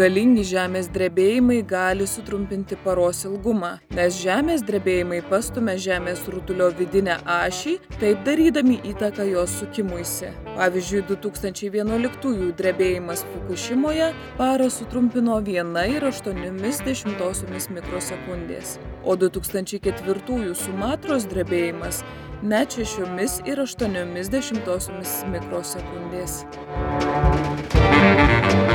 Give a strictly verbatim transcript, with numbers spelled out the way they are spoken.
Galingi žemės drebėjimai gali sutrumpinti paros ilgumą, nes žemės drebėjimai pastumia žemės rutulio vidinę ašį, taip darydami įtaką jos sukimuisi. Pavyzdžiui, du tūkstančiai vienuoliktųjų drebėjimas Fukušimoje parą sutrumpino viena ir aštuoniomis dešimtosiomis mikrosekundės, o du tūkstančiai ketvirtųjų Sumatros drebėjimas net šešiomis ir aštuoniomis dešimtosiomis mikrosekundės.